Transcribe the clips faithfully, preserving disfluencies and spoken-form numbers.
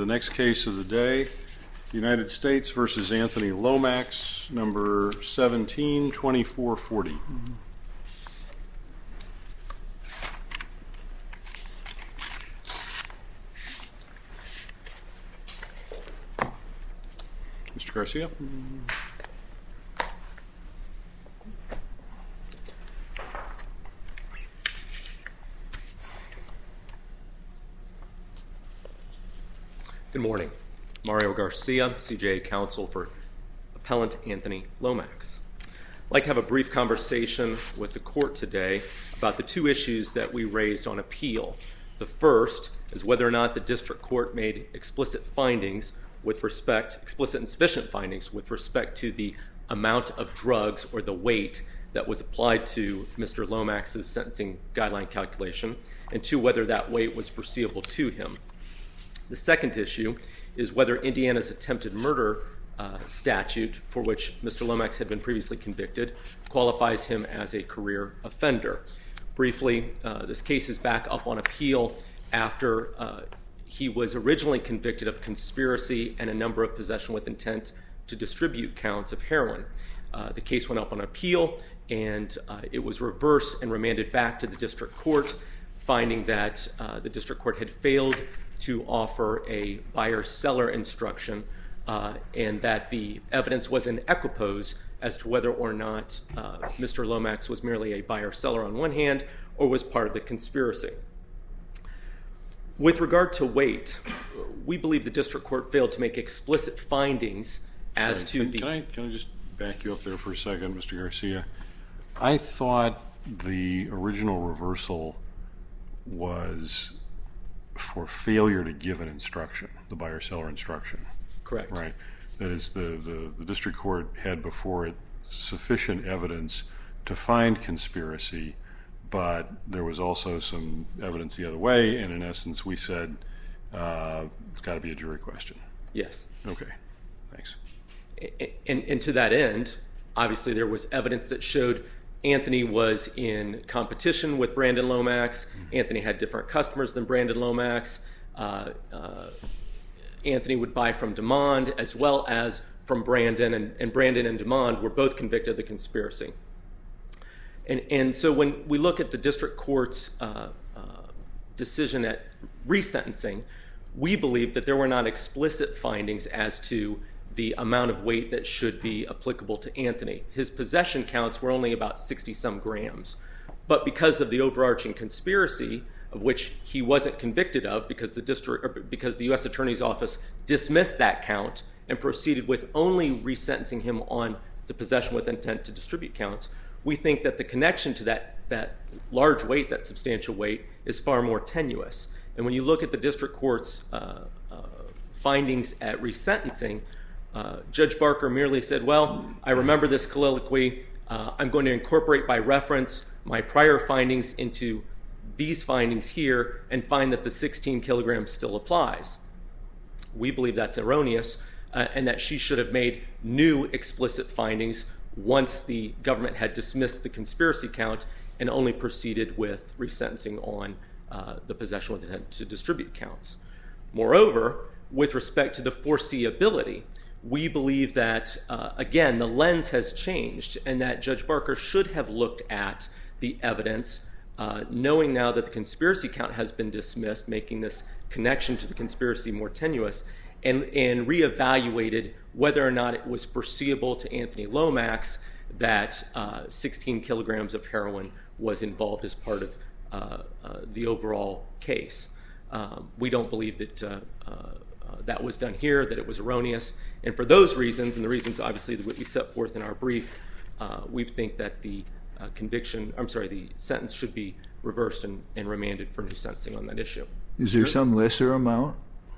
the next case of the day, United States versus Anthony Lomax, number seventeen twenty-four forty. Mm-hmm. Mister Garcia. Good morning. Mario Garcia, C J A counsel for appellant Anthony Lomax. I'd like to have a brief conversation with the court today about the two issues that we raised on appeal. The first is whether or not the district court made explicit findings with respect, explicit and sufficient findings with respect to the amount of drugs or the weight that was applied to Mister Lomax's sentencing guideline calculation, and two, whether that weight was foreseeable to him. The second issue is whether Indiana's attempted murder uh, statute, for which Mister Lomax had been previously convicted, qualifies him as a career offender. Briefly, uh, this case is back up on appeal after uh, he was originally convicted of conspiracy and a number of possession with intent to distribute counts of heroin. Uh, the case went up on appeal, and uh, it was reversed and remanded back to the district court, finding that uh, the district court had failed to offer a buyer-seller instruction, uh, and that the evidence was in equipoise as to whether or not uh, Mister Lomax was merely a buyer-seller on one hand or was part of the conspiracy. With regard to weight, we believe the district court failed to make explicit findings as Sorry, to can, the... Can I, can I just back you up there for a second, Mister Garcia? I thought the original reversal was for failure to give an instruction, the buyer-seller instruction. Correct. Right. That is, the, the, the district court had before it sufficient evidence to find conspiracy, but there was also some evidence the other way, and in essence we said uh, it's got to be a jury question. Yes. Okay. Thanks. And, and, and to that end, obviously there was evidence that showed Anthony was in competition with Brandon Lomax. Mm-hmm. Anthony had different customers than Brandon Lomax. Uh, uh, Anthony would buy from DeMond as well as from Brandon, and, and Brandon and DeMond were both convicted of the conspiracy. And, and so when we look at the district court's uh, uh, decision at resentencing, we believe that there were not explicit findings as to the amount of weight that should be applicable to Anthony. His possession counts were only about sixty-some grams. But because of the overarching conspiracy, of which he wasn't convicted of because the district, or because the U S Attorney's Office dismissed that count and proceeded with only resentencing him on the possession with intent to distribute counts, we think that the connection to that, that large weight, that substantial weight, is far more tenuous. And when you look at the district court's uh, uh, findings at resentencing, Uh, Judge Barker merely said, well, I remember this colloquy. Uh, I'm going to incorporate by reference my prior findings into these findings here and find that the sixteen kilograms still applies. We believe that's erroneous uh, and that she should have made new explicit findings once the government had dismissed the conspiracy count and only proceeded with resentencing on uh, the possession with intent to distribute counts. Moreover, with respect to the foreseeability, we believe that, uh, again, the lens has changed and that Judge Barker should have looked at the evidence, uh, knowing now that the conspiracy count has been dismissed, making this connection to the conspiracy more tenuous, and, and reevaluated whether or not it was foreseeable to Anthony Lomax that uh, sixteen kilograms of heroin was involved as part of uh, uh, the overall case. Um, we don't believe that uh, uh, Uh, that was done here, that it was erroneous. And for those reasons, and the reasons obviously that we set forth in our brief, uh, we think that the uh, conviction, I'm sorry, the sentence should be reversed and, and remanded for new sentencing on that issue. Is there some lesser amount?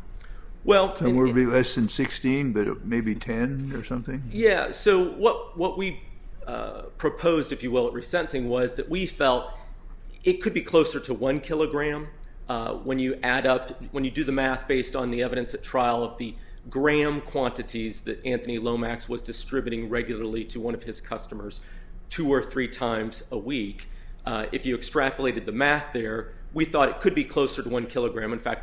Well, some would be less than sixteen, but maybe ten or something? Yeah, so what, what we uh, proposed, if you will, at resentencing was that we felt it could be closer to one kilogram. Uh, when you add up, when you do the math based on the evidence at trial of the gram quantities that Anthony Lomax was distributing regularly to one of his customers two or three times a week, uh, if you extrapolated the math there, we thought it could be closer to one kilogram. In fact, we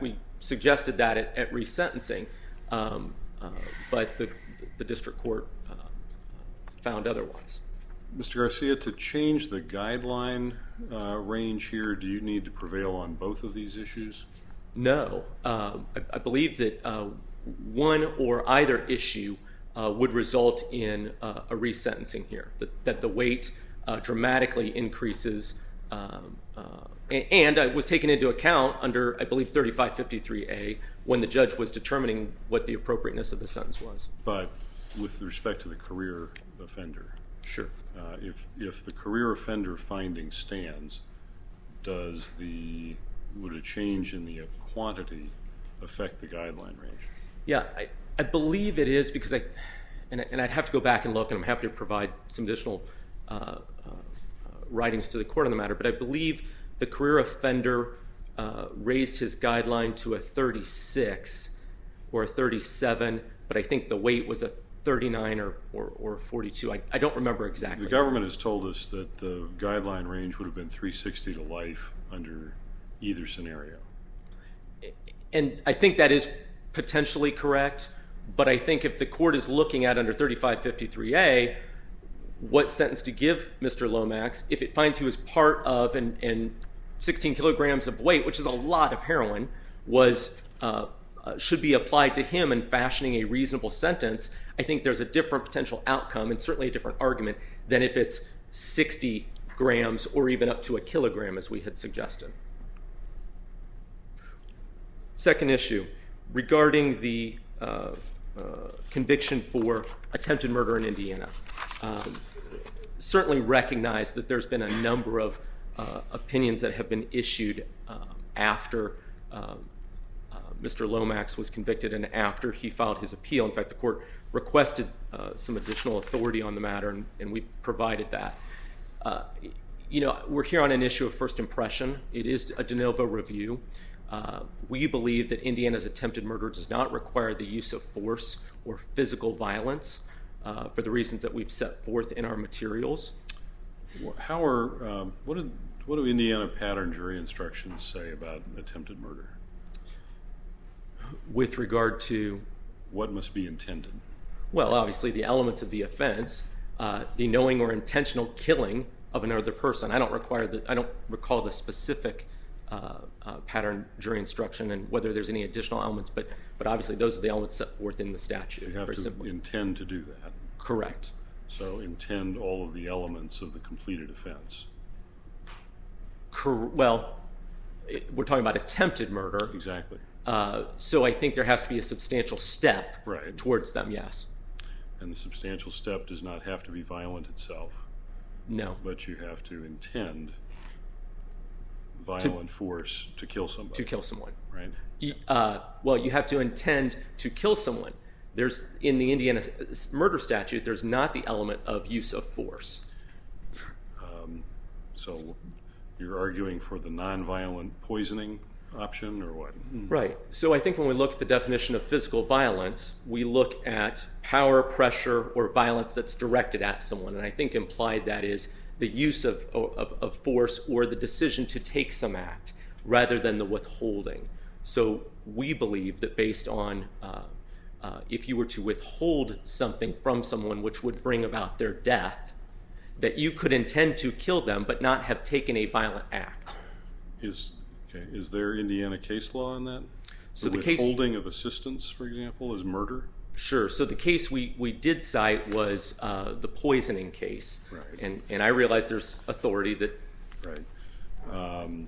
suggested that at, at resentencing, um, uh, but the, the district court uh, found otherwise. Mister Garcia, to change the guideline uh, range here, do you need to prevail on both of these issues? No. Um, I, I believe that uh, one or either issue uh, would result in uh, a resentencing here, that, that the weight uh, dramatically increases um, uh, and, and uh, was taken into account under, I believe, thirty-five fifty-three A when the judge was determining what the appropriateness of the sentence was. But with respect to the career offender, Sure. Uh, if if the career offender finding stands, does the would a change in the quantity affect the guideline range? Yeah, I, I believe it is because I, and, and I'd have to go back and look, and I'm happy to provide some additional uh, uh, writings to the court on the matter. But I believe the career offender uh, raised his guideline to a thirty-six or a thirty-seven, but I think the weight was a thirty-nine or, or, or forty-two. I, I don't remember exactly. The government has told us that the guideline range would have been three sixty to life under either scenario. And I think that is potentially correct, but I think if the court is looking at under thirty-five fifty-three A, what sentence to give Mister Lomax, if it finds he was part of and, and sixteen kilograms of weight, which is a lot of heroin, was uh, uh, should be applied to him in fashioning a reasonable sentence, I think there's a different potential outcome and certainly a different argument than if it's sixty grams or even up to a kilogram, as we had suggested. Second issue, regarding the uh, uh, conviction for attempted murder in Indiana. Um, certainly recognize that there's been a number of uh, opinions that have been issued um, after um, uh, Mister Lomax was convicted and after he filed his appeal. In fact, the court requested uh, some additional authority on the matter, and, and we provided that. Uh, you know, we're here on an issue of first impression. It is a de novo review. Uh, we believe that Indiana's attempted murder does not require the use of force or physical violence uh, for the reasons that we've set forth in our materials. How are um, what did what do Indiana pattern jury instructions say about attempted murder? With regard to what must be intended? Well, obviously the elements of the offense, uh, the knowing or intentional killing of another person. I don't require the I don't recall the specific uh, uh, pattern jury instruction and whether there's any additional elements, but but obviously those are the elements set forth in the statute. You have to simply. intend to do that. Correct. So intend all of the elements of the completed offense. Cor- well, it, we're talking about attempted murder. Exactly. Uh, so I think there has to be a substantial step right. towards them, yes. And the substantial step does not have to be violent itself. No. But you have to intend violent to, force to kill somebody. To kill someone. Right. You, uh, well, you have to intend to kill someone. There's in the Indiana murder statute, there's not the element of use of force. Um, so you're arguing for the nonviolent poisoning option or what? Right. So I think when we look at the definition of physical violence, we look at power, pressure, or violence that's directed at someone. And I think implied that is the use of, of, of force or the decision to take some act rather than the withholding. So we believe that based on uh, uh, if you were to withhold something from someone which would bring about their death, that you could intend to kill them but not have taken a violent act. Is okay. Is there Indiana case law on that? So the, the withholding case, of assistance, for example, is murder? Sure. So the case we, we did cite was uh, the poisoning case. Right. And, and I realize there's authority that... Right. Um,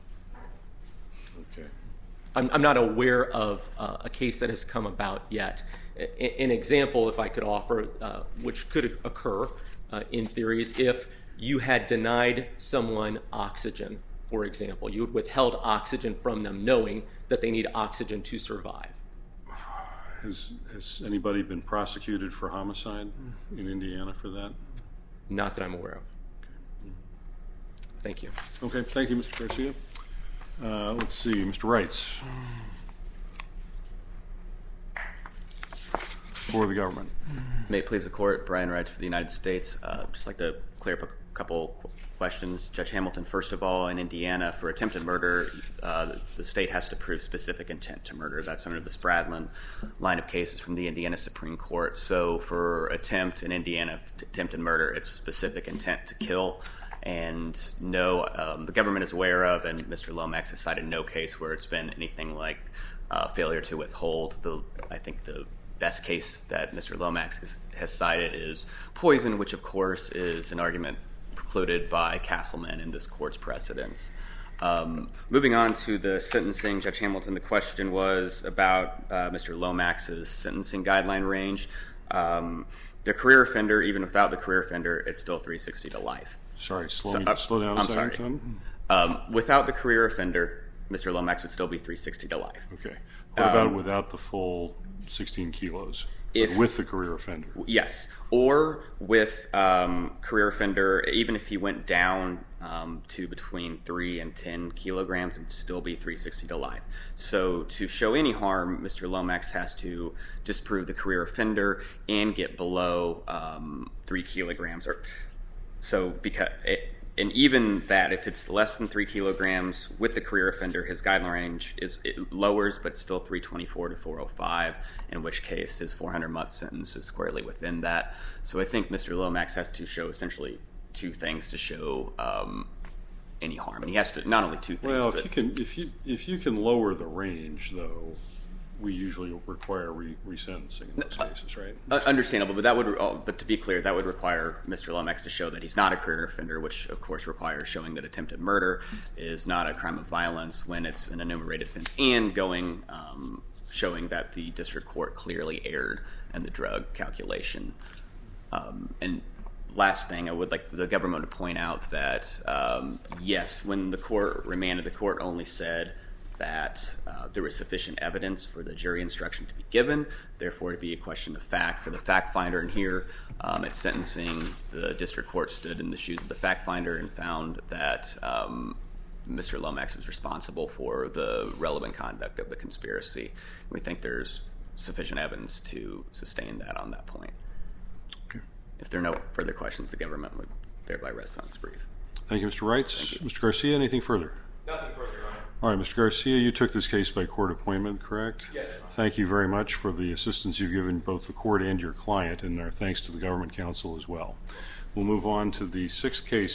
okay. I'm, I'm not aware of uh, a case that has come about yet. A, an example, if I could offer, uh, which could occur uh, in theory, is if you had denied someone oxygen, for example. You had withheld oxygen from them knowing that they need oxygen to survive. Has, has anybody been prosecuted for homicide in Indiana for that? Not that I'm aware of. Okay. Thank you. Okay, thank you, Mister Garcia. Uh, let's see, Mister Reitz. For the government. May it please the court, Brian Reitz for the United States. Uh, just like to clear up a couple questions. Judge Hamilton, first of all, in Indiana, for attempted murder, uh, the state has to prove specific intent to murder. That's under the Spradlin line of cases from the Indiana Supreme Court. So for attempt in Indiana, attempted murder, it's specific intent to kill. And no, um, the government is aware of, and Mister Lomax has cited no case where it's been anything like uh, failure to withhold. The, I think the best case that Mister Lomax has, has cited is poison, which of course is an argument precluded by Castleman in this court's precedents. Um, moving on to the sentencing, Judge Hamilton, the question was about uh, Mister Lomax's sentencing guideline range. Um, the career offender, even without the career offender, it's still three sixty to life. Sorry, slow, So, me, uh, slow down a I'm second, sorry. Tom. Um, without the career offender, Mister Lomax would still be three sixty to life. Okay. What about without the full sixteen kilos? If- But with the career offender? Yes, or with um, career offender, even if he went down um, to between three and ten kilograms, it would still be three sixty to life. So to show any harm, Mister Lomax has to disprove the career offender and get below um, three kilograms. Or so because. It, And even that, if it's less than three kilograms with the career offender, his guideline range is it lowers, but still three twenty-four to four oh five. In which case, his four hundred month sentence is squarely within that. So I think Mister Lomax has to show essentially two things to show um, any harm, and he has to not only two things. Well, if but you can, if you if you can lower the range, though, we usually require re- resentencing in those cases, right? Uh, understandable, but that would, uh, but to be clear, that would require Mister Lomax to show that he's not a career offender, which of course requires showing that attempted murder is not a crime of violence when it's an enumerated offense, and going um, showing that the district court clearly erred in the drug calculation. Um, and last thing, I would like the government to point out that um, yes, when the court remanded, the court only said that uh, there was sufficient evidence for the jury instruction to be given, therefore to be a question of fact for the fact finder. And here um, at sentencing, the district court stood in the shoes of the fact finder and found that um, Mister Lomax was responsible for the relevant conduct of the conspiracy. We think there's sufficient evidence to sustain that on that point. Okay. If there are no further questions, the government would thereby rest on its brief. Thank you, Mister Reitz. Mister Garcia, anything further? Nothing further, Your Honor. All right, Mister Garcia, you took this case by court appointment, correct? Yes, Your Honor. Thank you very much for the assistance you've given both the court and your client, and our thanks to the government counsel as well. We'll move on to the sixth case